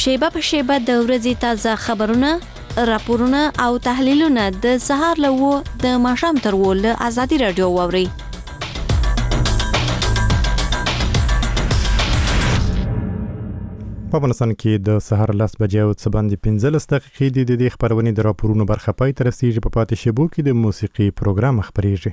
شیبه په شیبه د ورځې تازه خبرونه، راپورونه او تحلیلونه د سهار له 8 د ماښام تر 8 له آزادي رادیو واورئ. په افغانستان کې د سهار 10 بجې او څه باندې 15 دقیقې د دې خبرونې د راپورونو برخه پای ته رسیږي. په پاتې شیبو کې د موسیقي پروګرام خبرېږي.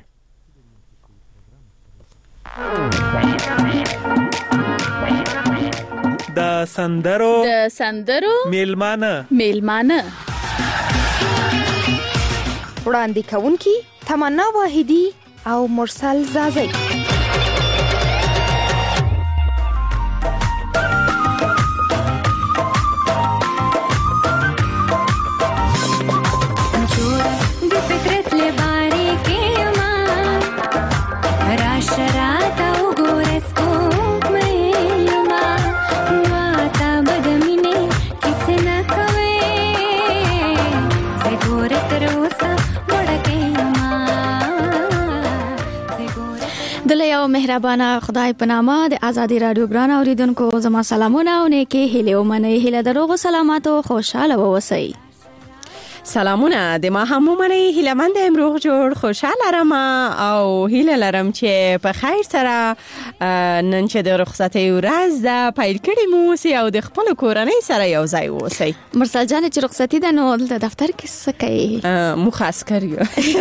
د سندرو میلمانه وړاندې کوونکی تمنا واحدی او مرسل زازی. دلته مهربانه خدای په نامه د آزادي رادیو ګران اوریدونکو زما سلامونه او نیکی هیله ومنئ. هیله دروغ سلامات او خوشاله اوسئ. سلامونه د ما هم ومنئ. هیله مند امروغ جوړ خوشاله رم او هیله لرم چې په خیر سره نن چې د رخصتۍ ورځ ده پیل کړې مو او د خپل کورنۍ سره یو ځای اوسئ. مرسل جان چې رخصتي ده نو د دفتر کې څه کوي؟ مو خاص کړیو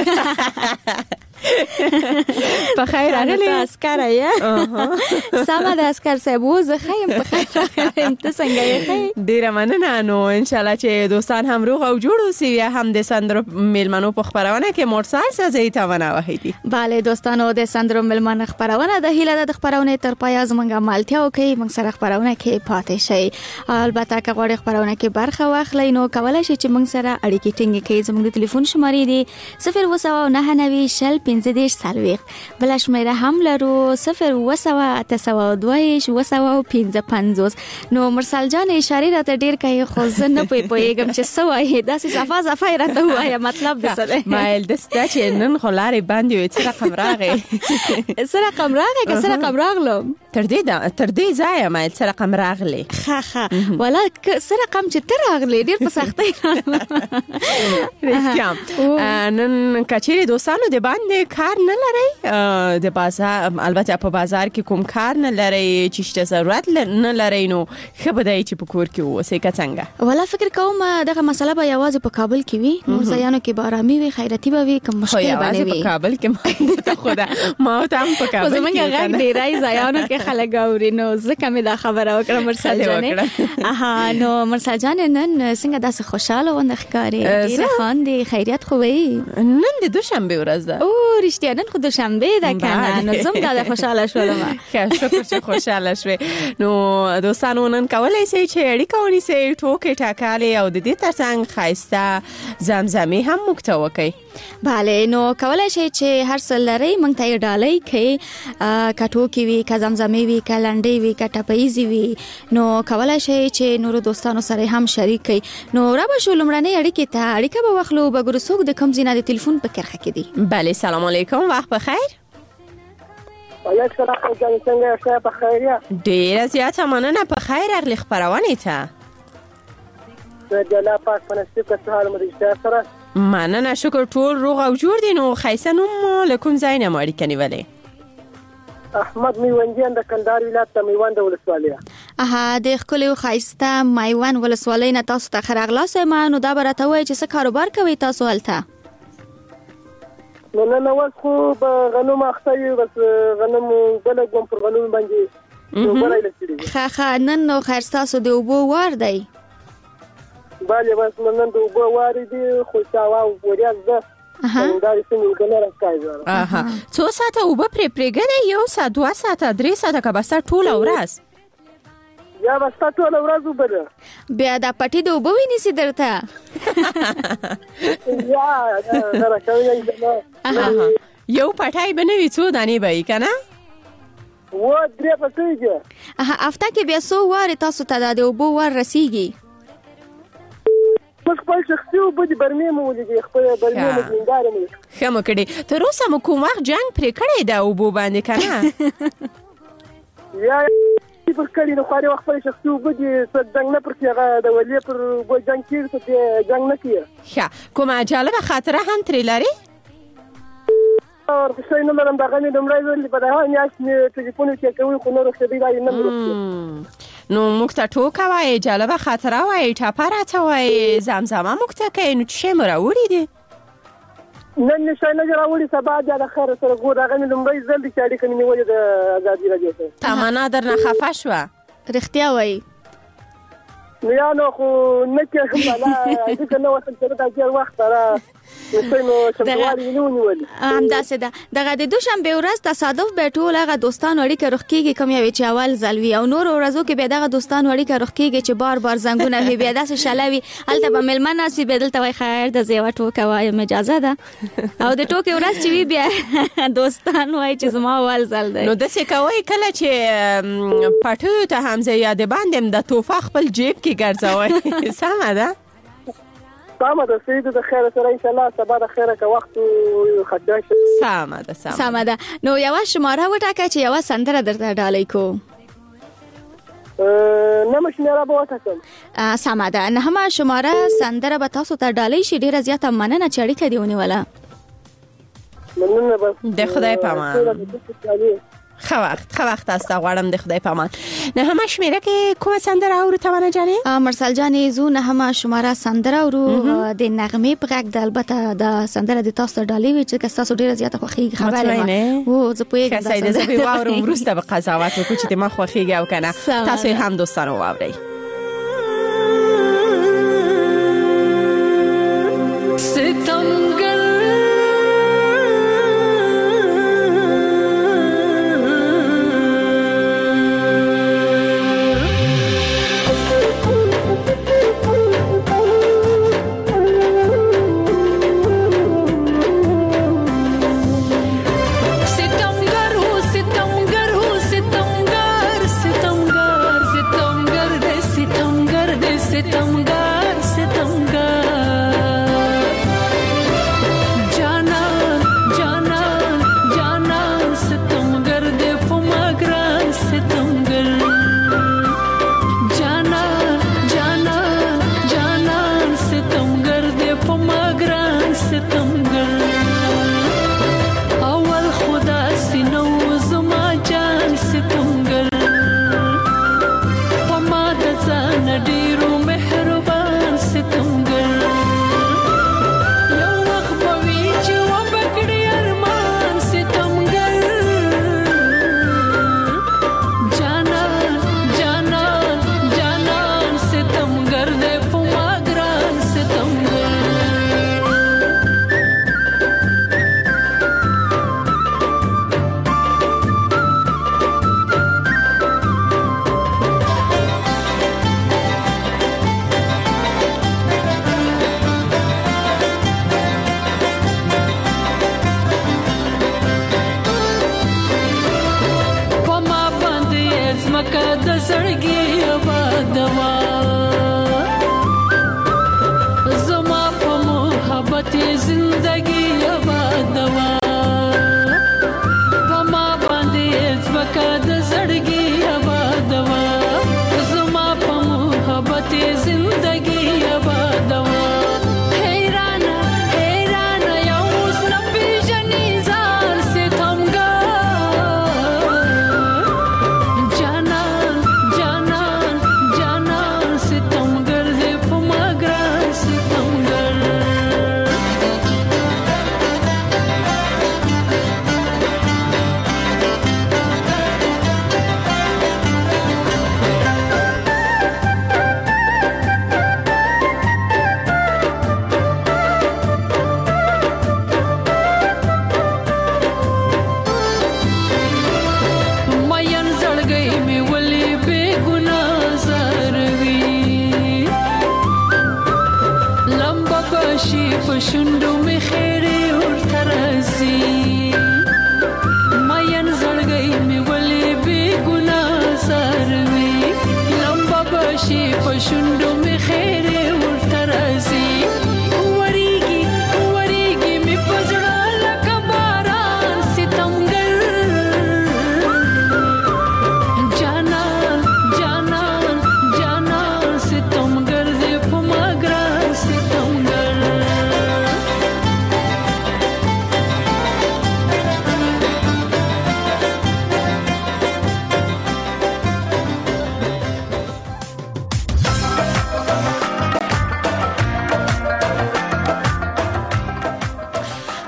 په خیر راغلی عسكر یې سما د عسكر صاحب زه خیم په خیر راغلم. ته څنګه یې؟ ډیره مننه. نو ان شاء الله چې دوستان هم روغ او جوړ اوسي. هم د سندرو میلمنو په خبرونه کې مرسل سازي تمنا وحیدی. bale دوستانو د سندرو میلمنو خبرونه د هیله د خبرونه تر پای زمونږه مالتیا وکي. موږ سره خبرونه کې پاتې شي. البته که غواړئ خبرونه کې برخه واخلئ نو کولای شئ چې موږ سره اړیکې ټینګ کړئ. زموږ د ټلیفون شمارې دي 09099 سالويخ بل شمیره هم لرو 0808255. نو مرسل جان اشاره راته ډیر کوي خو زه نه پوهیږم چې څه وایي. داسې صفه راته وایي مطلب د څه دی. مایل دسته چې نن خو لارې باندې وي. څه رقم راغی څه رقم راغلم تر دې ځای مایل څه رقم راغلی ښه ولا څه رقم چې تر راغلی ډیر په سختۍ رښتیا. نن کچېرې دوستانو د باندې کار نه لري د بازار، البته په بازار کې کوم کار نه لري چې شته ضرورت نه لري نو خبر دی چې په کور کې اوسې که څنګه؟ ولا فکر کوم دغه مسله به یوازې په کابل کې وي. نور ځایانو کې بارامي وي، خیراتي به وي، کوم مشکل باندې وي. په کابل کې ته خدا ما ته هم په کابل کې زمونږ غږ ډیرای ځایانو کې خلک اوري. نو ځکه مې دا خبره وکړه مرسل جان. نو مرسل جان نن څنګه داسې خوشاله و نه ښکارې؟ ډیره خاندې، خیریت خو وي؟ نن د دوشنبه ورځ ده. او رښتیا نن خو دوشنبه ده کنه. نو زم دا خوشاله شولم. شکر چې خوشاله شوې. نو دوستانو نن کولای شئ چې اړیکه ونیسئ، ټوکې ټاکالې او د دې ترڅنګ ښایسته زمزمې هم موږ ته وکړئ. bale نو کولای شئ چې هر څه لرئ موږ ته ډالۍ کړئ. که ټوکې وي، که زمزمې وي، که لنډۍ وي، که ټپیزې وي. نو کولای شئ چې نورو دوستانو سره هم شریک کړئ. نو را به شو لومړنۍ اړیکې ته اړیکه به واخلو. به ګورو څوک د کوم ځای نه د تلیفون په کرښه کې دی. بله سلام علیکم، وخت بخیر. وعلیکم السلام جان، څنګه یې؟ په خیر یا؟ ډیره زیاته مننه. په خیر راغلی خبرونې ته. د الله پاک په نصیب که څه حال مو د اشتیا سره؟ مننه، شکر ټول روغ او جوړ دي. نو ښایسته نوم له کوم ځای نه مو اړیکه نیولې؟ احمد میوندیان د کندهار ولایت د میوند ولسوالۍ. د ښکلي او ښایسته میوند ولسوالۍ نه تاسو ته ښه راغلاست. نو دا به راته وایئ چې څه کاروبار کوئ تاسو هلته؟ نو نن اوس خو به غنم اخته یو، بس غنم بله کوم پر غنم باندې بله لسیږي. ښه نن نو خیر ستاسو د اوبو وار دی؟ بله بس نن د اوبو وار دی خو شاوه وریاض ده. څو ساعته اوبه پرېږدئ؟ 1 ساعت، 2 ساعته، 3 ساعته که بسته ټوله ورځ؟ یا بسته ټوله ورځ اوبه ده. بیا دا پټي د اوبه ونیسي درته؟ یو پټای به نه وي، څو دانې به یې که نه؟ 3 پټۍ. هفته کې بیا څو وارې تاسو ته د اوبو وار رسیږي؟ خپل شخصي اوبه د برمې مو ولیدې، خپل برمې مو زمیندار مو ښه مو کړې. تر اوسه مو کوم وخت جنګ پرې کړی د اوبو باندې که نه؟ یا پر کړي نو خوري وخت په شخصي وبدي څنګه نه پر کېغه د ولې پر وو جنگ کې څه جنگ نه کیه ښه کومه جالبه خاطره هم ترې لري اور څه نه لرم دا غني د مړای ولې په دغه میاش مې ټلیفون کې کوي خو نور څه دی دا نه مرسته نو موږ ته ټوکه وایي جالبه خاطره وایي ټاپه راته وایي زمزمه موږ ته کوي نو څه مو راوړي دي نن نشای نه راوړي سبا د خیر سره ګور هغه مې لمړی ځل چې اړیکه مې نیولې د ازادي راډیو سره تمنا درنه خفه شوه رښتیا وایي نو یا نو خو نه کېږم بلا ځکه نو وسل چې دا ډېر وخت را نو چمتووالی نه ونیول همداسې ده دغه د دوشنبې ورځ تصادف به ټول هغه دوستانو اړیکه روغ کېږي کوم یو چې اول ځل وي او نورو ورځو کې به دغه دوستانو اړیکه روغ کېږي چې بار بار زنګونه وي بیا داسې شله وي هلته به میلمه ناست وي بیا دلته وایي خیر د زه یوه ټوکه وایم اجازه ده او د ټوکې ورځ چې وي بیا دوستان وایي چې زما اول ځل دی نو داسې کوئ کله چې پټیو ته هم زه یادې باندې د توفه خپل جیب کې ګرځوئ سمه ده سامه ده سید د خیر سره ان شاء الله سبا د خیره که وخت خدای سامه ده نو یو شماره وټاکه چې یو سندره درته ډالۍ کو نه مشمره به وټاکم سامه ده نهمه شماره سندره به تاسو ته ډالۍ شي ډیره زیاته مننه چې اړیکه دی ونیوله مننه بس د خدای پامان خو وخت است غواړم د خدای پامان نه همه شمیره کې کومه سندره اورو توانه جانی مرسل جانی زو نه همه شماره سندره اورو د نغمه په غږ د البته د سندره د تاسو ډالۍ وی چې تاسو ډیره زیاته خوخي خبره ما او زه پوهیږم چې ساده زه به واورم ورسته به قضاوت وکړو چې ما خوخيږي او کنه تاسو هم دوستانو واورئ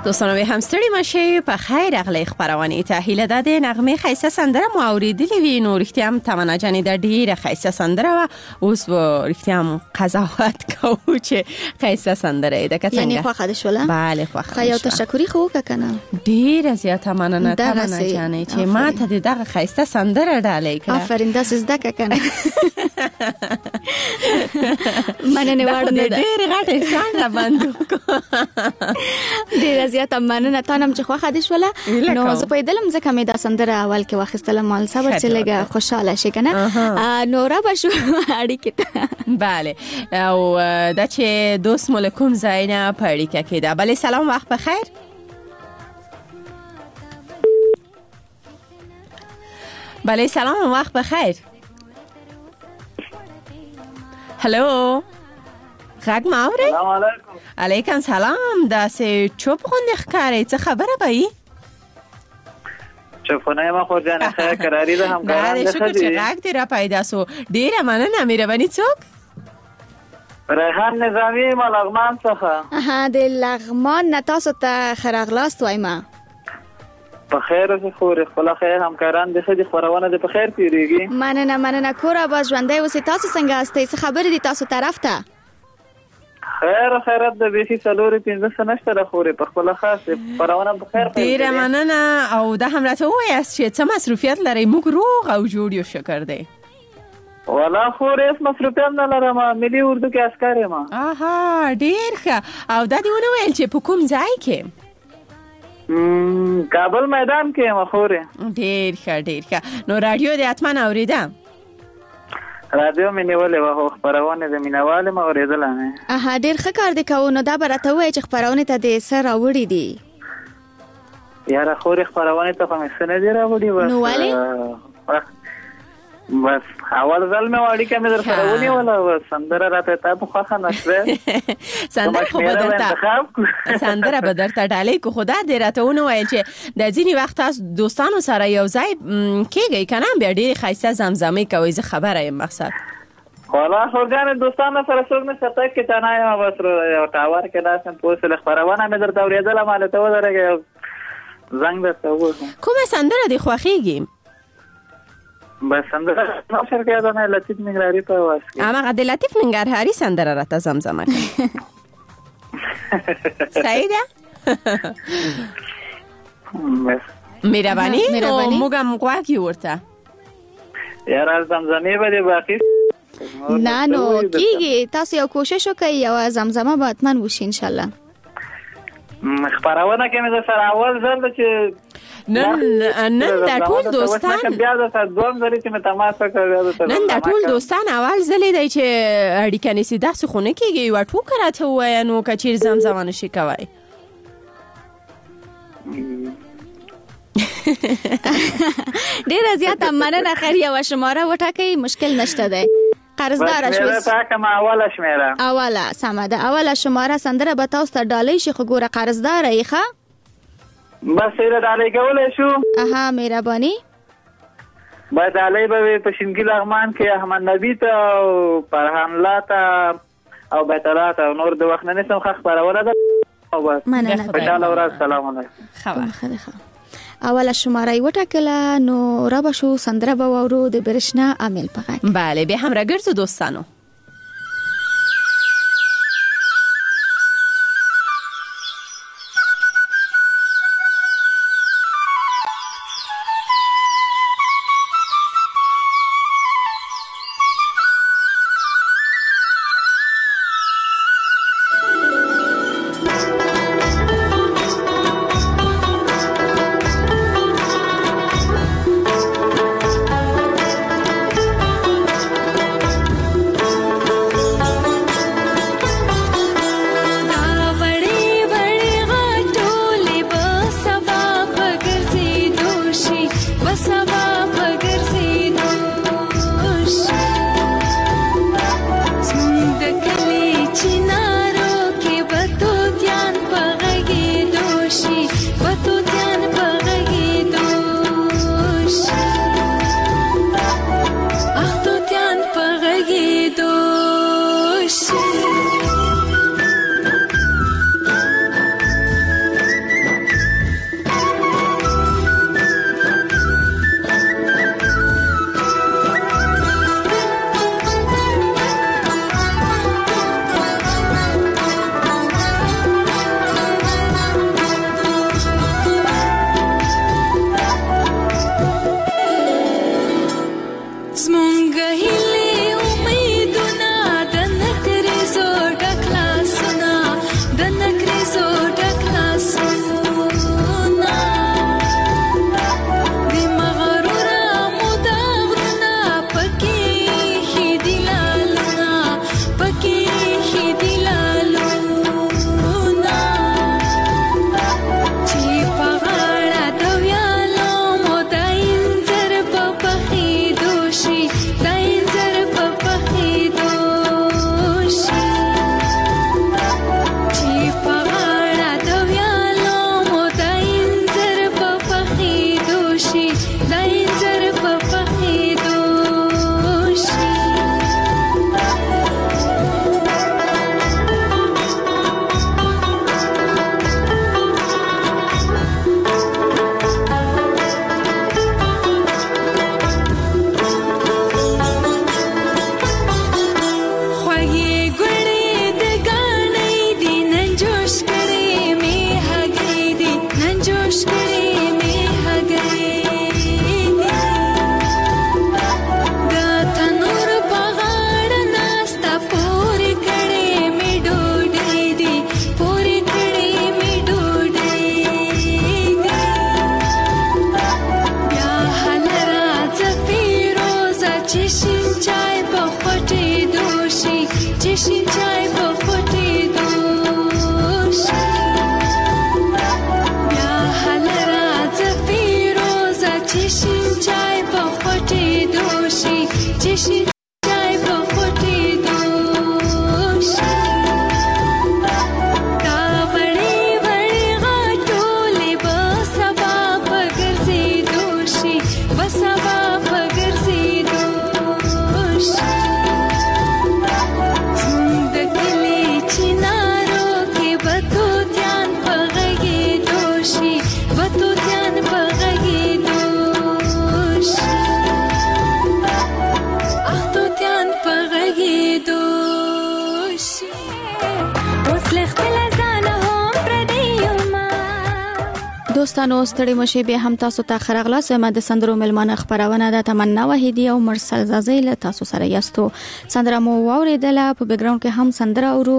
دوستانو به هم ستړي مشه په خیر اغلی خبرونه ته هیله ده د نغمه خیسه سندره مو اوریدلې وي نو رښتیا هم تمنا جانې د ډیره خیسه سندره و اوس و رښتیا هم قضاوت کوو چې خیسه سندره ده که څنګه یعنی خوښه ده شوله بله خوښه خو یو تشکری خو وکنه ډیره زیاته مننه تمنا جانې چې ما ته دغه خیسه سندره ډالې کړه آفرین دا زده کنه مننه واړه ډیره غټه انسان را باندې ډیره زیاته مننه تانم چې خوښه دي شوله نو زه پیدلم ځکه مې دا سندره اول کې واخیستلم مال صبر چې لګه خوشاله شي کنه نو را بشو اړیکې ته بله او دا چې دوست ملکم زینا په اړیکه کې ده بله سلام وخت بخیر بله سلام وقت بخیر هلو غږ ما اورئ سلام علیکم علیکم سلام داسې چوپ غوندې ښکارئ څه خبره به یې چوپونه ما خور جانې خیر قراري ده همکاران نه شکر چې غږ دې را پیدا سو ډېره مننه مهرباني څوک ریحان نظامی ما لغمان څخه د لغمان نه تاسو ته ښه راغلاست وایم په خیر اوسې خورې خپله خیر همکاران د ښه دي خپرونه دې په خیر تېرېږي مننه کور اباد ژوندی اوسئ تاسو څنګه هستئ څه خبرې دي تاسو طرف ته خیر خیرت د بیخي څلورې پنځه څه نشته ده خورې په خپله خاص خپرونه په خیر ډېره مننه او دا هم راته ووایاست چې څه مصروفیت لرئ موږ روغ او جوړ یو شکر دی والا خورې هېڅ مصروفیت نه لرم ملي اردو کې عسکر یم آها ډېر ښه او دا دې ونه ویل چې په کوم ځای کې کابل میدان کې یم خورې ډېر ښه نو راډیو دې حتما اورېده رادیو مې نیولې وه خو خپرونې د مینهوال یم اورېدله مې اها ډېر ښه کار دې کوو نو دا به راته ووایې چې خپرونې ته دې څه راوړي دي یاره خورې خپرونې ته خو مې څه نه دي راوړي نو ولې بس اول ځل مې اړیکه مې در سره ونیوله سندره راته تا په خوښه نه شوې سندره به درته ډالۍ کو خدا دې راته ونه ویل چې د ځینې وخت تاسو دوستانو سره یو ځای کېږئ که نه بیا ډېرې ښایسته زمزمې کوئ زه خبره یم مقصد والا خورګانې دوستانو سره څوک نشته تک کې تنها یم بس یو ټاور کې داسې پوه شولې خپرونه مې درته اورېدله ما ته ودرېږه یو زنګ درته ووهم کومه سندره دې خوښېږي بس سندره نوشر کې ده نه لطیف ننګرهاري په आवाज کې هماغه د لطیف ننګرهاري سندره راته زمزمه کړه صحیح ده مهرباني موږ هم غواړو ورته یاره زمزمې به دې باقي نه نو کېږي تاسو یو کوشش وکړئ یوه زمزمه به حتما وشي انشاءالله خپرونه کې مې در سره اول ځل ده چې نن دا ټول دوستان بیا د دوم ځل چې مې تماس وکړ نن دا ټول دوستان اول ځل دی چې اړیکه نیسي داسې خو نه کېږي یوه ټوکه راته ووایه نو که چیرې زمزمه نشي کوی ډېره زیاته مننه خیر یوه شماره وټاکئ مشکل نشته دی قرضداره شوئ اوله شمېره اوله سمه ده اوله شماره سندره به تاسو ته ډالۍ شي خو ګوره قرضداره یې ښه بس یې ډالۍ کولی شو اها مهرباني باید ډالۍ به وي په شینګي لغمان کې احمد نبي ته او فرحان الله ته او بیت الله ته او نور د وخت نه نیسم ښه خپرونه ده او بس خوشحاله ورځ سلام علیکم اوله شماره یې وټاکله نو را به شو سندره به واورو د برېښنا عامل په غږ بله بیا هم راګرځو دوستانو دوستانو ستړي مشه به هم تاسو ته خرغلا سم د سندرو ملمانه خبرونه د تمنا وحیدی او مرسل زازی له تاسو سره یاستو. سندره مو واوریدله په بیک گراوند کې هم سندره اورو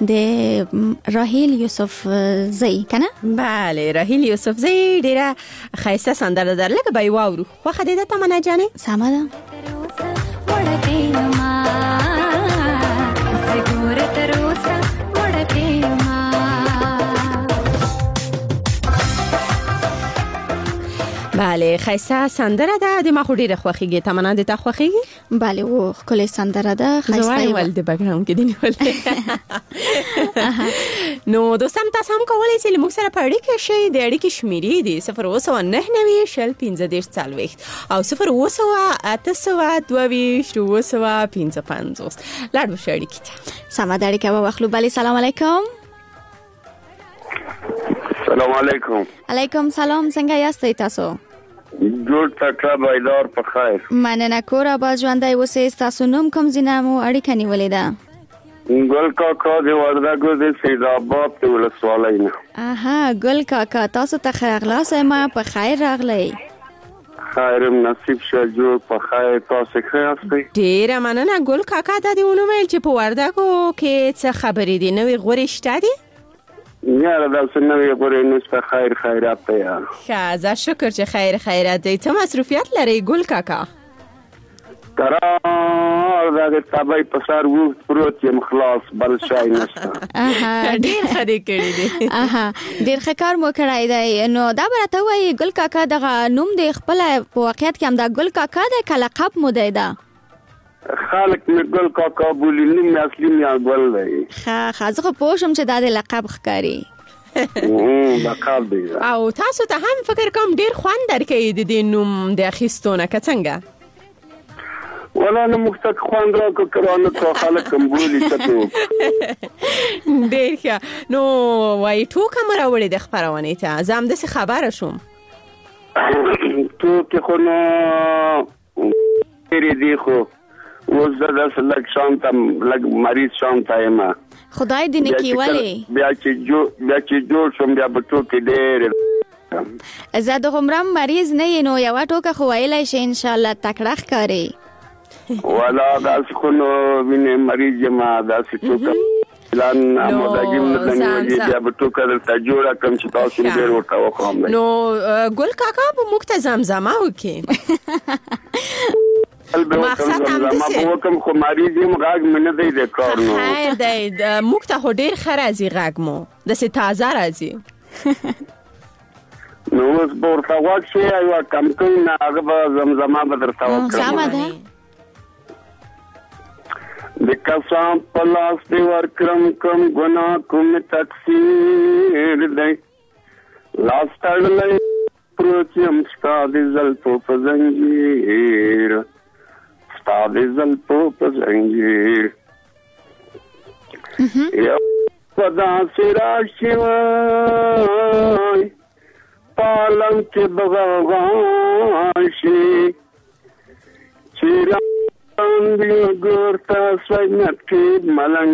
د راهیل یوسف زئی کنه. بله راهیل یوسف زئی ډیره خایسته سندره در لکه به واورو. خو خدای د تمنا جانې سمه ده. بله خیسته سندره ده د ما خو ډیره خوښیږي. تمنا د تا خوښیږي؟ بله و کله سندره ده خیسته ول د بیک گراوند کې دی نو دوستان تاسو هم کولای شئ موږ سره پړې کې شي د اړیکې شمیرې دي 02990 او 02822 لاړ بشه اړیکې ته. سمه ده اړیکه واخلو. بله سلام علیکم. سلام علیکم. علیکم سلام. څنګه یاستئ تاسو؟ جوړ تکړه بایدار په خیر. مننه کور آباد ژوندۍ اوسئ. تاسو نوم کوم ځای مو اړیکه نیولې ده؟ ګل کاکا د وردګو د سید آباد د ولسوالۍ نه. اها ګل کاکا تاسو ته خیرغلاس ما په خیر راغلی. خیر نصیب شه جوړ په خیر. تاسو ښه یاستئ؟ ډیره مننه ګل کاکا. دا دی ونه ویل چې په وردګو کې څه خبرې دي نوې غوړې شته دي؟ یاره دا سنوي غوړې نشته. خیر خیرات ته یار. ښه زه شکر چې خیر خیرات دی. ته مصروفیت لري ګل کاکا؟ قرار دا تابای په سر وو پروت یم خلاص بل شای نشته. ډیر ښه دی کړی دی. ډیر ښه کار مو کړی دی. نو دا برته وای ګل کاکا دغه نوم دی خپل په واقعیت کې هم دا ګل کاکا دی که لقب مو دی دا؟ خالق می ګل کاکا بولی نوم اصلي می ګل دی. ښه زه خو پوه شم چې دا د لقب ښکاري. لقب دی. او تاسو ته هم فکر کوم ډیر خوند درکوي د دې نوم د اخیستونه که څنګه؟ ولا نه مختک خوند را کو کرانه تو خلک هم بولی چتو. ډیر ښه. نو وای ټوکه مې راوړې د خبرونه ته زه هم داسې خبره شوم. ټوکې خو نو ډېرې دي خو اوس زه داسې لږ شانته لږ مریض شانته یم. خدای دې نیکي ولې بیا چې جوړ شم بیا به ټوکې ډېرې. زه د عمرم مریض نه یم نو یوه ټوکه خو ویلی شي انشاءالله تکړه ښکاري. ولا داسې خو نو وینې مریض ما داسې ټوکه پلان موداګیم نه دی بیا به ټوکه درته جوړه کوم چې تاسو ډېر ورته وکړم. نو ګل کاکا به موږ ته زمزمه وکړي. مقصد هم دسه وکم خو مریض یم غاګ منه دی د کار نو خیر دی موږ ته ډېر خرازي غاګ مو دسه تازه راځي. نو اوس ورته واښي یو کم کوي نه هغه به زمزمه به درته وکړم. سمه ده. د قسم پلاس دی ورکرم کم ګنا کوم تقصیر دی لاس تړلې پروچم ستاد زلفو په زنجیر ستاد زلفو په زنجیر یو پدا سرا شوای پالم کې بغاوان شي چیرې اندی ګورتا سوینت کې ملنګ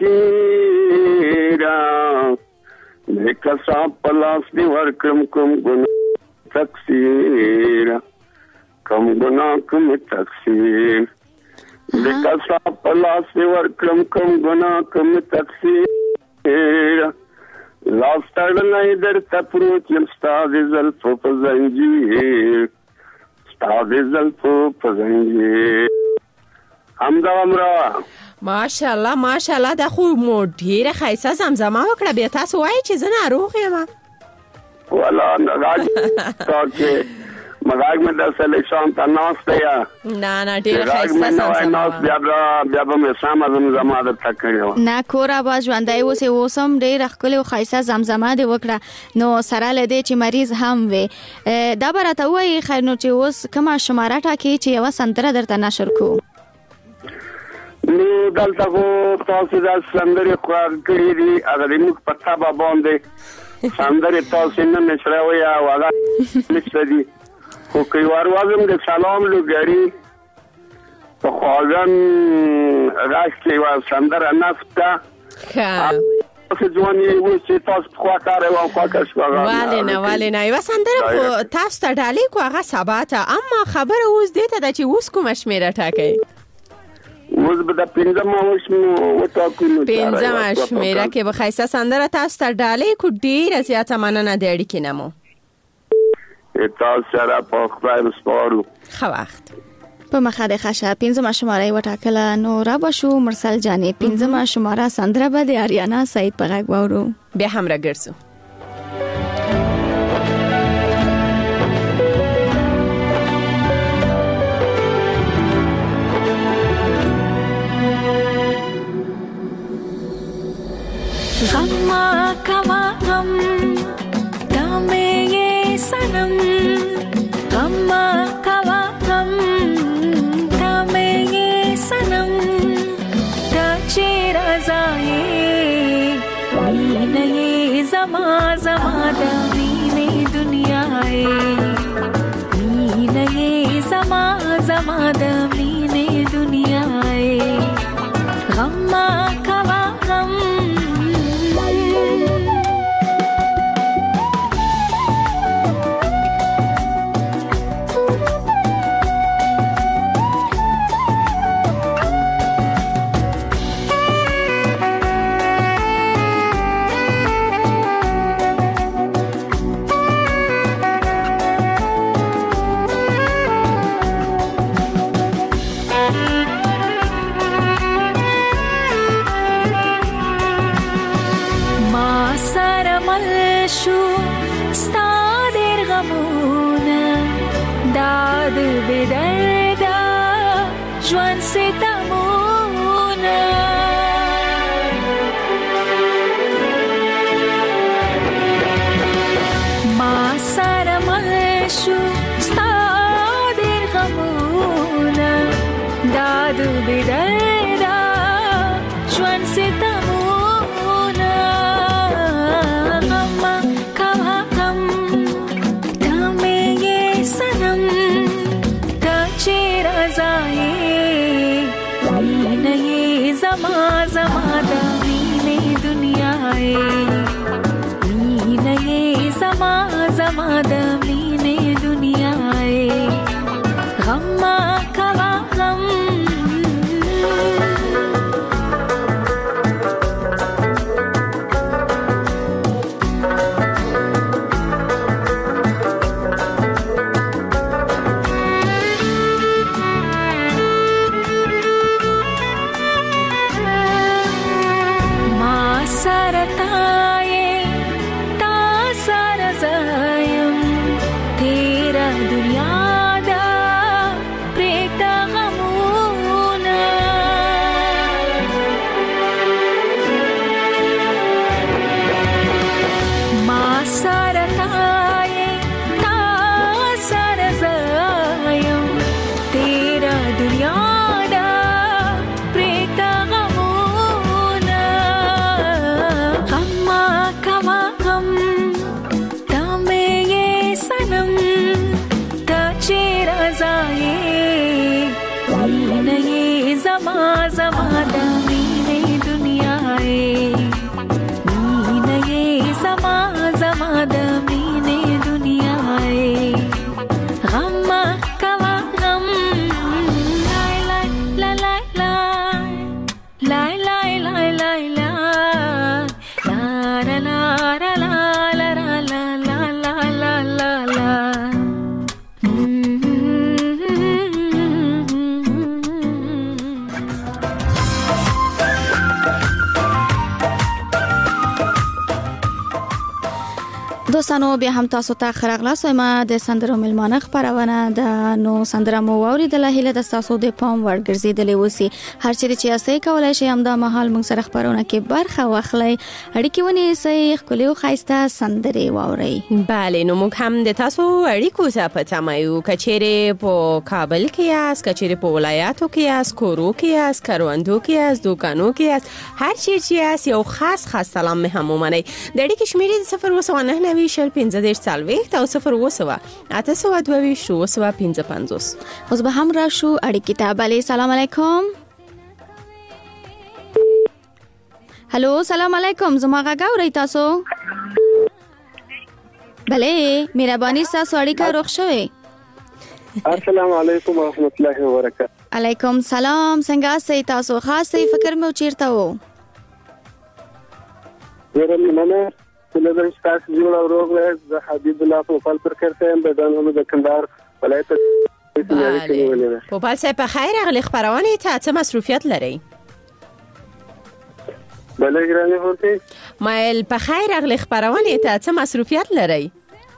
پکیرا نیکا صاحب پلاس دی ورکم کوم ګنا تقصیر کم ګنا کوم تقصیر نیکا صاحب پلاس دی ورکم کوم ګنا کوم تقصیر لاس تړلې درته پروت یم ستاد زلفو په زنجیر ستاد زلفو په زنجیر همدا امرا. ماشاءالله ماشاءالله دا خو مو ډیره خایسه زمزمه وکړه. بیا تاسو وایي چې زه ناروغ یم. ولا راځي تاسو مګاګ مې د سلیکشن تناس ته یا نه ډیره خایسه زمزمه بیا به مې سم زمزمه د تکړه نه کورا باز ژوندای اوسه اوسم ډیره خپل خایسه زمزمه دی وکړه. نو سره لدی چې مریض هم وي دا برته وایي خیر نو چې اوس کومه شماره ټاکي چې یو سندره درته نشر کو. نو دلته کو تاسو د سندرې خوار کړی دی هغه د موږ پتا به باندې سندرې تاسو نه مشراوي او هغه نشدي خو کوي وروازم د سلام لګری په خواږن راځي و سندره نفتا تاسو ځواني و چې تاسو خو کار او خو کښ والي نه یو سندره خو تاسو ته ډالې کو هغه سباته اما خبره اوس دته د چې اوس کوم شمیره ټاکي اوس به د پنځمه وټاکو پنځمه شمیره کې به خایسه سندره تاسو ته ډالې کو ډیره زیاته مننه د اړیکې نمو تاسو سره په خپل سپارو خو وخت په مخه د خشه پنځمه شماره وټاکله. نو را بشو مرسل جانې پنځمه شماره سندره به د آریانا سعید په غږ وورو. بیا هم را ګرځو. غم کوا غم دامه یہ سنم غم کوا غم دامه یہ سنم دا چیر ازائے مین یہ زما زما دا مین دنیا مین یہ زما زما دا مین دنیا غم کوا غم بدردا ژوند ستمونه ما سره مل شو ستا ډېر غمونه داد بدردا ژوند ستمونه غم کوا غم دمه یې سنم زما زما د مینې دنیا مینه یې زما زما د مینې دنیا غم کوا غم زما زما د مینې دنیا مینې زما زما د مینې دنیا غم کوا غم لای لای لای لای لای لای لای لای لا لا لا لا دوستانو بیا هم تاسو ته خراغلاس ما د سندرو ملمانه خبرونه د نو سندره مو اوریدله هله د تاسو د پام ور ګرځیدلې وسی هر چیرې چې اسې کولای شي هم د محل موږ سره خبرونه کې برخه واخلي اړیکې ونی سي خپل او خاصه سندري واوري. بله نو موږ هم د تاسو اړیکو څخه پاتمایو کچېره په کابل کې یاست کچېره په ولایتو کې یاست کورو کې یاست کاروندو کې یاست دوکانو کې یاست هر چیرې چې یاست یو خاص سلام مې هم ومنئ. د اړیکې شمیرې 0 شل 15 سالويخت او 0 وسوه 822 255. اوس به هم راشو اړیکې ته. بله سلام علیکم. هلو سلام علیکم زما غږ اورئ تاسو؟ بله مهرباني تاسو اړیکه روغ شوي. السلام علیکم ورحمت الله وبرکاته. علیکم سلام څنګه سئ تاسو؟ خاص فکر مې چیرته وو؟ ورمنه ولې تاسو جوړ او روغ له حبیب الله په خپل پر کرته هم بدانونو د کندهار ولایت په پال سه په خیر اغلی خبرونه ته څه مصروفیت لري؟ بله ګرانه هوته مایل په خیر اغلی خبرونه ته څه مصروفیت لري؟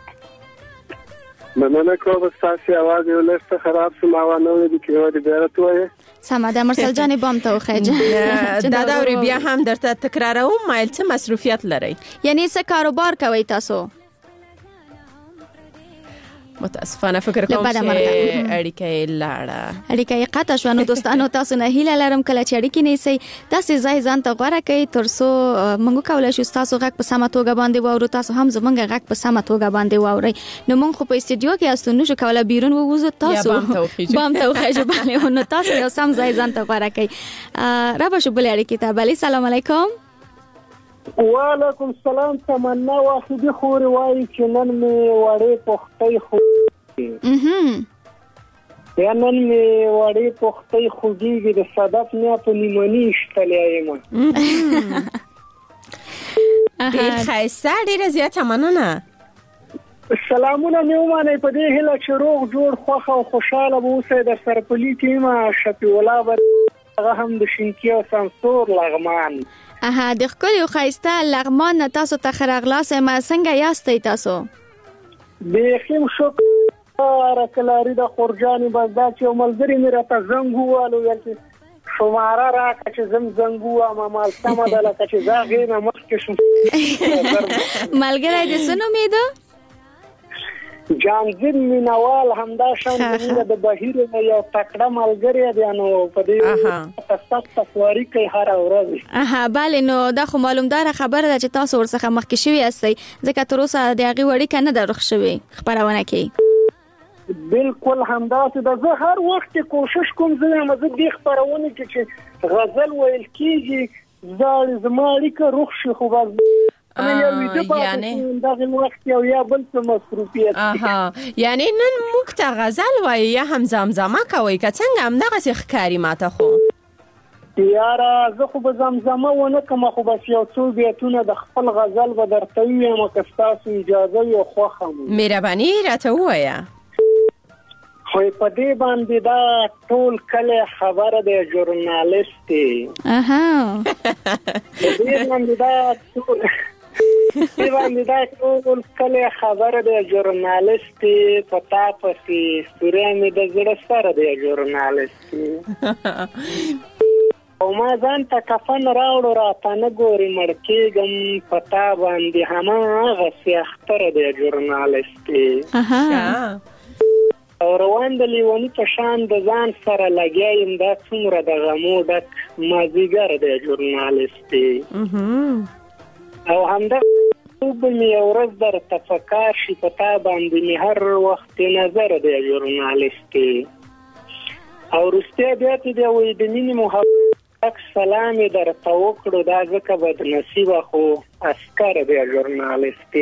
مننه کوم تاسو आवाज یو لست خراب سم اوانو دي کیو دي بیرته وای سم د مرسل جانې بام ته وخېج دا دوري بیا هم درته تکراروم مایل څه مصروفیت لري؟ یعنی څه کاروبار کوي تاسو؟ متاسفانه فکر کوم چې اړیکې لاړه اړیکې قطع شو. نو دوستانو تاسو نه هیله لرم کله چې اړیکې نیسئ تاسو ځای ځان ته غوړه کړئ ترڅو موږ کولای شو تاسو غږ په سمه توګه باندې واورو تاسو هم زمونږ غږ په سمه توګه باندې واورئ. نو موږ خو په استودیو کې استو نشو کولای بیرون ووزو تاسو بام ته وخېږو باندې نو تاسو یو سم ځای ځان ته غوړه کړئ. را به شو بل اړیکې ته. بله سلام علیکم. وعلیکم السلام. تمنا واحدی خوري وای چې نن می وړې پختې خو یا نن می وړې پختې خوږیږي د صدف نه په نیمانی شتلې یم. ډېر ښایسته ډېره زیاته مننه. سلامونه مې ومنئ په دې هیله چې روغ جوړ خوښ او خوشحاله به اوسئ. در سره په لیک یم شفیع الله به هغه هم د شینکي او سمسور لغمان. د ښکلي او ښایسته لغمان نه تاسو ته ښه راغلاست. څنګه یاستئ تاسو؟ بیخي شکر کلاري د خورجانې بس دا چې یو ملګري مې راته زنګ ووهلو ویل چې شماره راکړه چې زم زنګ ووایم مال سمه ده لکه چې زه هغې نه مخکې شم. ملګری د څه نومېده؟ جانزین مینوال همدا شان زمینه د بهیر یو تکړه ملګری دی. نو په دې سخت سواری کوي هر ورځ. بله نو دا خو معلومدار خبره ده چې تاسو ورڅخه مخکې شوي یاستئ ځکه تر اوسه د هغې وړیکه نه ده روغ شوې خپرونه کې. بالکل همداسې ده. زه هر وخت کې کوشش کوم زه دې خپرونې کې چې غزل ویل کېږي زما اړیکه روغ شي خو بس یعنی دغه وخت یو یا بل څه مصروفیت. یعنی نن موږ ته غزل وایي یا هم زمزمه کوئ که څنګه همدغسې ښکاري ماته خو؟ یاره زه خو به زمزمه ونه کړم خو بس یو څو بیتونه د خپل غزل به درته ووایم که ستاسو اجازه وي او خوښه مو. مهرباني راته ووایه. خو په دې باندې دا ټول کله خبره د ژورنالیست دی. دې باندې دا ټول کله خبره د ژورنالیست پتا پسې سوریا مې د زړه سره د ژورنالیست او ما ځان ته کفن راوړو راته نه ګورې مړ کېږم پتا باندې هماغسې اختره د ژورنالیست او روان د لیوني په شان د ځان سره لګیا یم دا څومره د غمو ډک مازدیګر دی ژورنالیست او همدغه به مې یو ورځ درته په کار شي په تا باندې مې هر وخت نظر دی ژورنالیست او رسته بیا ته دی وې د مینې محبت سلام درته وکړو دا ځکه بد نصیبه خو عسکر دی ژورنالیست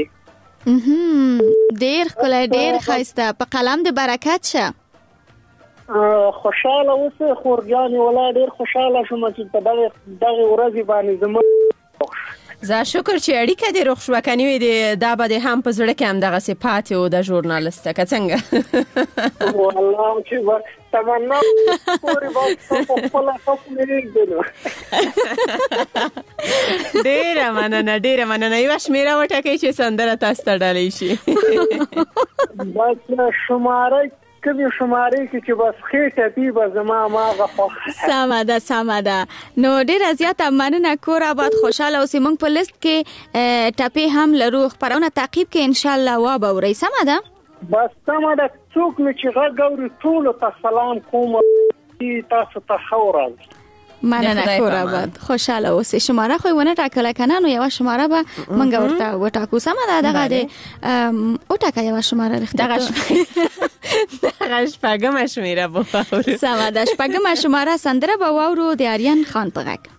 ډیر ښکلی ډیر ښایسته په قلم د برکت شه خوشاله اوسه خورجانې ولا ډیر خوشاله شوم چې په دغه ورځې باندې زما زه شکر چې اړیکه دې روغ شوه کني وې دا به دې هم په زړه کې هم دغسې پاتې و د ژورنالسته که څنګه والله چې تمنا پورې به په خپله حکم پرېږدي نو ډېره مننه یوه شمېره وټاکئ چې سندره تاسو ته ډالۍ شي بس شماره کومې شمارې کې چې بس خېټه دي به زما هماغه خوښه سمه ده نو ډېره زیاته مننه کور آباد خوشحاله اوسئ موږ په لیست کې ټپې هم لرو خپرونه تعقیب کې انشاءالله وابه اورئ سمه ده بس سمه ده څوک مې چې غږ اوري ټولو ته سلام کوم تاسو ته ښه ورځ مننه کور آباد خوشحاله اوسئ شماره خو ونه ټاکله کنه نو یوه شماره به موږ ورته وټاکو سمه ده دغه د وټاکه یوه شماره دغه شپږمه شمېره به واورو سمه ده شپږمه شماره سندره به واورو د آریان خان په غږ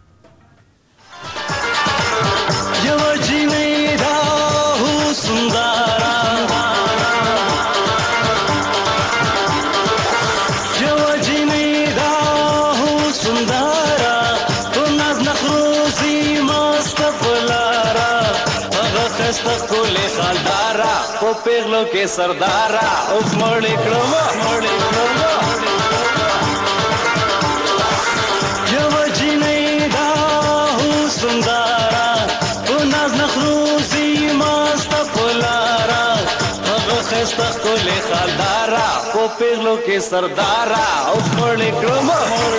یوه جینۍ ده سندره خستخولې خالدارا په پیغلو کې سردارا اوف مړې کړم یو جینۍ دا سندارا په ناز نخروزي مست پلارا هغه خستخولې خالدارا په پیغلو کې سردارا اوف مړې کړم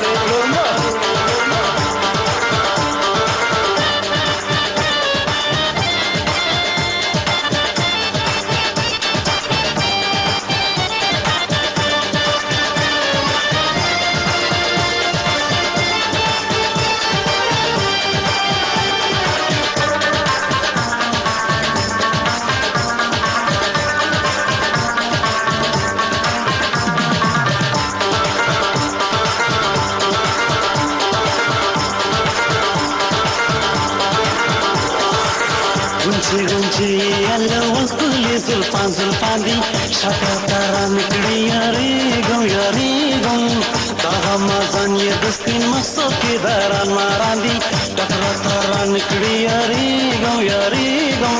زلفان دی شکر تران کړي یاریګم دا مزان یې د سپین مستو کې داران ماران دي ټکر تران کړي یاریګم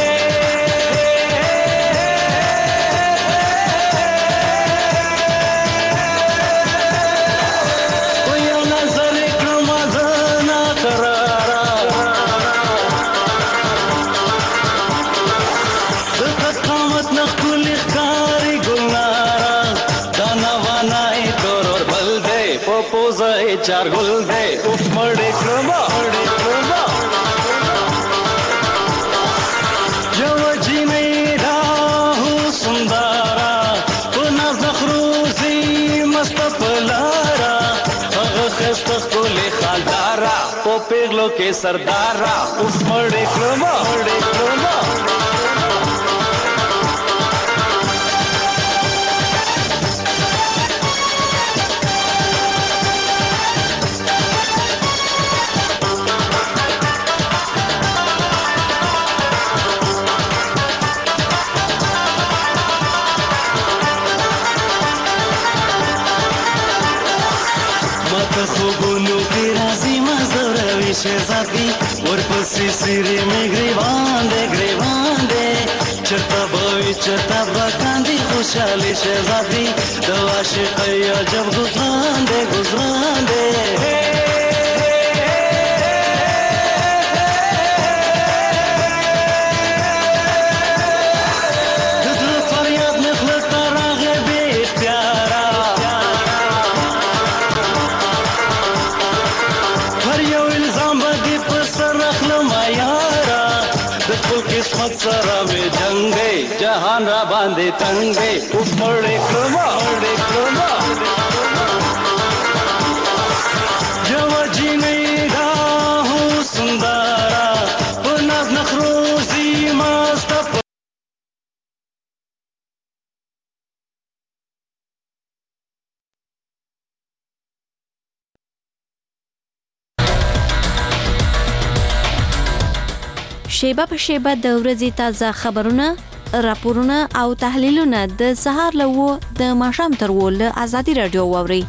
چار گل دے اوف مړې کړم یو جینۍ دا سندارا په ناز نخروزي مست پلارا هغه خسته ښکلې خالدارا په پیغلو کې سردارا اوف مړې کړم خوبونو کې راځي مزوروي شهزادګي ورپسې سیرې مې ګریوان دی چرته به کاندي خوشحالي شهزادګي د عاشقۍ عجب ګزران دی قسمت سره مې جنگ دی جهان را باندې تنگ دی اوف مړې کړم شیبه په شیبه د ورځې تازه خبرونه، راپورونه او تحلیلونه د سهار له 9 د ماښام تر 10 له ازادي رادیو واوري.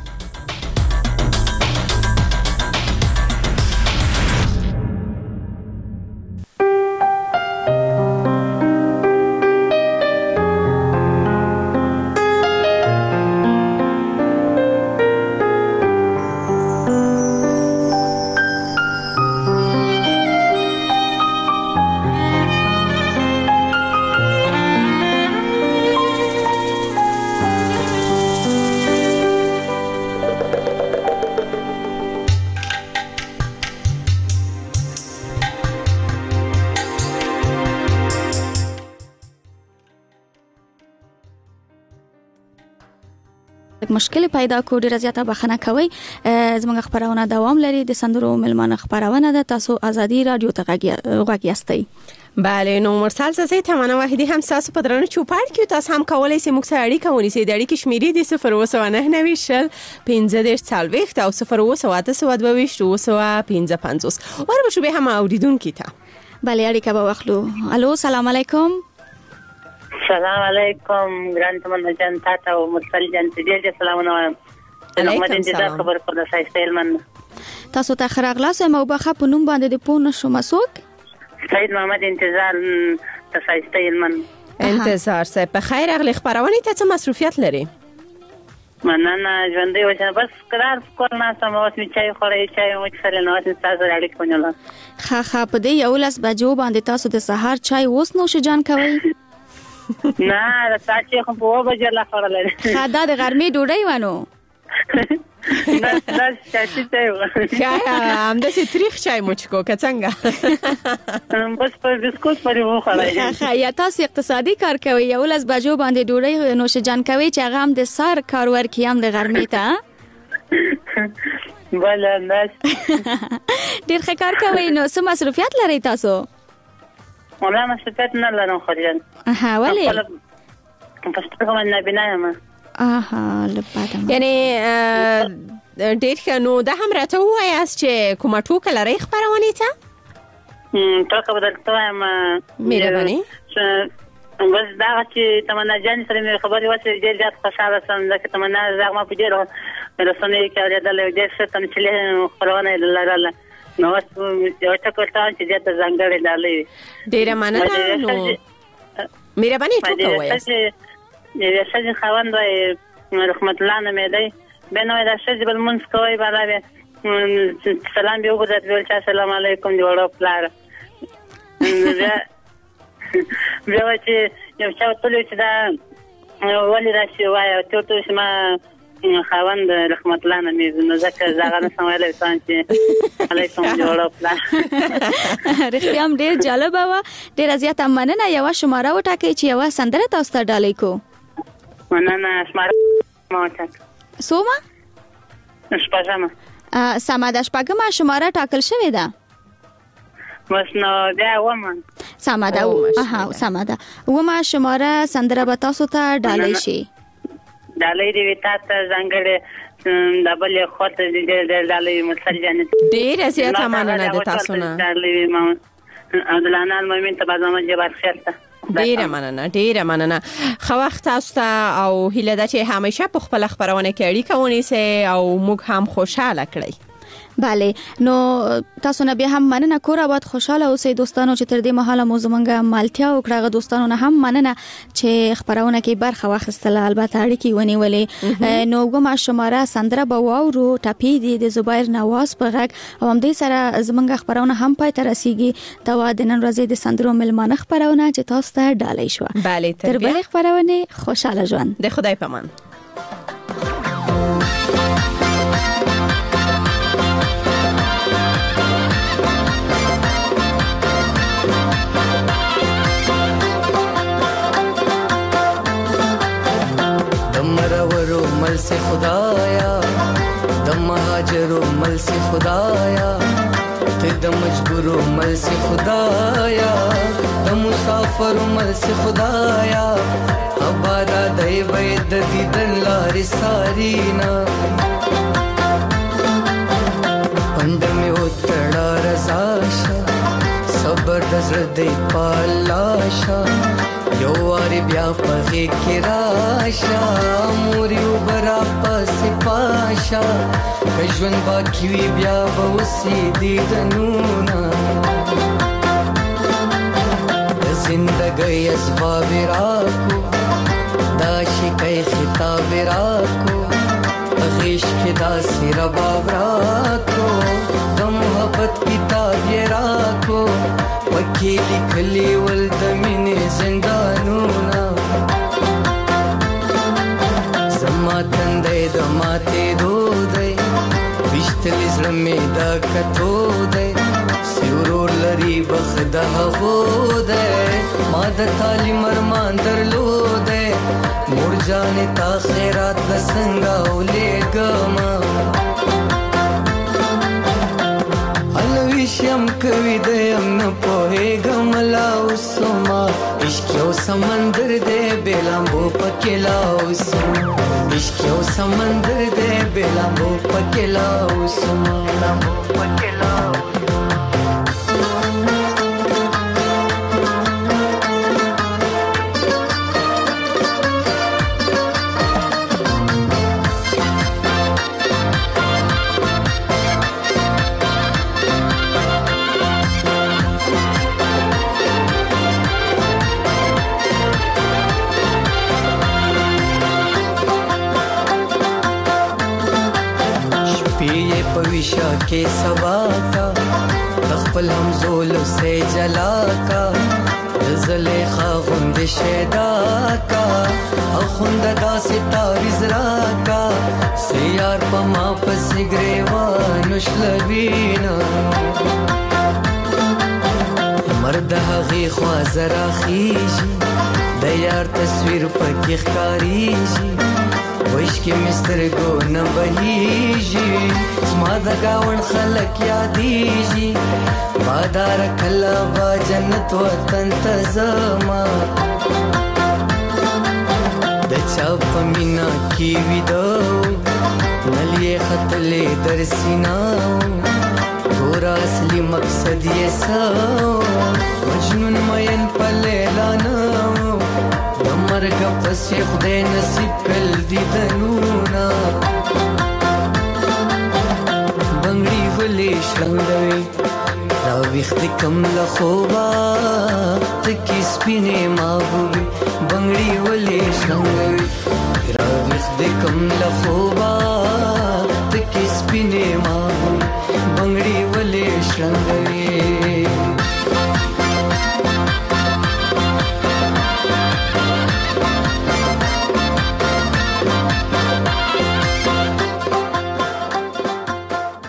مشکل پیدا کو ډیره زیاته بخنه کوي. زموږ خبرونه دوام لري. د سندرو ملمانه خبرونه ده. تاسو ازادي رادیو ته غږ یاستئ. بله، نو مرسل زه تمنا واحدی هم تاسو په درنو چوپړ کې تاسو هم کولای شئ موږ سره اړیکه ونیسئ. د اړیکې شمیرې د 02990 1540 او 02822 وربشو به هم اوریدونکو ته. بله، اړیکه به واخلو. الو، سلام علیکم. سلام علیکم ګران تمنا جان تاسو او مرسل جان دې سلامونه وایم. علیکم سلام. خبر پر د سایستل من تاسو ته خراغلاس مو بخه په نوم باندې د پون شو مسوک سید محمد انتظار د سایستل من. انتظار سه په خیر اغلی خبرونه ته څه مصروفیت لري؟ مننه ژوندې وشه بس قرار کول نه سم اوس می چای خوري چای مو سره نه اوس تاسو اړیکه ونیول. خا په دې یو لاس بجو باندې تاسو د سحر چای اوس نو شجان کوي؟ نه راځي خو په وبجه لا خړلې. خادا د غرمې ډوډۍ وانو. نه دا چې ته هم د تاریخ چای موچکو کڅنګ بس په بسکوټ پرې وخړای. یا تاسو اقتصادي کار کوي یو لاس بجو باندې ډوډۍ نوش جان کوي چې هغه هم د سر کار ورکی هم د غرمې ته. بل نه ډیر ښه کار کوي. نو څه مصروفیت لري تاسو؟ ولا مصروفیت نه لرم خوريان. ولی؟ پس کوم نه بنایم. لپاره یعنی ډیر نو د هم راته وایاست چې کومه ټوکه لري خبرونه ته؟ ټوکه بدلته وایم. مهرباني. بس دا چې تمنا جان سره مې خبرې واسه ډیر زیات خوشاله سم ځکه تمنا زغمه په ډیر رسنۍ کې اورېدل ډیر څه تمثيل خبرونه لرله. نو اوس یو ټکو ته چې دې ته ځانګړې ډالې ډیره مننه. نو مهرباني ټوکه وایاست. یې شې خوند وای رحمت الله نه مې دی بنو دا شې بل منځ کوي بالا سلام به وګورئ ول چې السلام علیکم دی وړو پلار بیا چې یو څو ټول چې دا ولې راشي وای ته ته ما خوند رحمت الله نه مې نو ځکه زغه نه سمویل انسان چې علیکم دی وړو پلار. رښتیا هم ډیر جالب و. ډیر زیات مننه. یو شماره وټاکئ چې یو سندره تاسو ته ډالې کو. مننه. شماره ماته سوما شپږم. سماده شپږم شماره ټاکل شوې ده. بس نو بیا ومن سماده. سماده ومه شماره سندره به تاسو ته ډالې شي. ډالې دی تاسو څنګه دبل خاطر دې ډالې مسل جنت ډیر زیات مننه ده تاسو نه. ډالې ما عدالانه المؤمن ته بازم جبر خیرته. ډیره مننه. خو وخت تاسو ته او هیله ده چې همیشه په خپل خبرونه کې اړیکه ونیسئ او موږ هم خوشاله کړئ. بله، نو تاسو نه بیا هم مننه. کور آباد خوشاله اوسئ دوستانو چې تر دې مهاله مو زمونږ مالتیا وکړه. دوستانو نه هم مننه چې خبرونه کې برخه واخیستله. البته اړیکې ونیولې. نو وګما شماره سندره به واورو. ټاپی دی د زبیر نواز په غږ او هم دې سره زمونږ خبرونه هم پای ته رسیږي. دا د نن ورځې د سندرو ملمانه خبرونه چې تاسو ته ډالۍ شو. بله، تر بلې خبرونه خوشاله ژوند. د خدای پامان. मल से खुदाया दम महाजरो मल से खुदाया ते दम मजबूरो मल से खुदाया दम मुसाफर मल से खुदाया अबादा दे बैद दीदन लारी सारीना पंड में उतड़ा रजाशा सबर दज زردی پالاشا یو واری بیا پغی کی راشا موریو برا پس پاشا کژون باکی وی بیا بوسی دیدنونا زندگی اسباب راکو داشی کئی خطاب راکو غیش کی داسی رباب راکو دم محبت کتاب یہ راکو وکی لکھلی والدمین زندانونا زما تندے دماتے دو دے وشتلی زلمی دا کتو دے سیورور لری بخدا غو دے مادر تالی مرمان در لو دے مور جانے تا خیرات لسنگا اولے گما الویشیم کوی دیم نپوہے گملاو سما عشقیو سمندر دے بیلامبو پکیلاو سما عشقیو سمندر دے بیلامبو پکیلاو سما پکیلاو पविशा के सवा का तखपल हम जोल से जला का ज़लेखा गुंद शेदा का अखुंद दासिता विज़रा का सियार पमा पसिग्रेवा नुशलवीना मर्द हगी ख्वाजरा खीजी दयार तस्वीर पर की खारीजी وشکی مسترگو نبهیجی زما د گاون خلک یادیجی بادار کلا با جنت وطن تزما د چا په مینا کی ویدو نلی خطلې در سیناو ګور اصلي مقصد یې سو مجنون مین په لیلا نو مرګ پس خدای نصیب کل دیدنونا بنگړي ولې شلنګوي دا وخت کم له خوبا تکي سپینې ماغوي بنگړي ولې شلنګوي دا وخت کم له خوبا تکي سپینې ماغوي بنگړي ولې شلنګوي